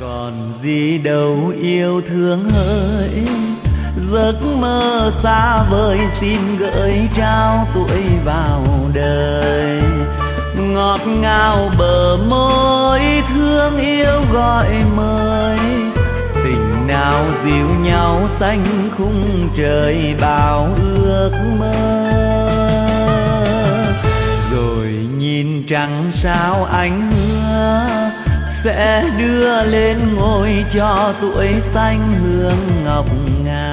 Còn gì đâu yêu thương hỡi, giấc mơ xa vời xin gửi trao tuổi vào đời. Ngọt ngào bờ môi thương yêu gọi mời, tình nào dịu nhau xanh khung trời bao ước mơ. Rồi nhìn trăng sao anh hứa sẽ đưa lên ngôi cho tuổi xanh hương ngọc ngà.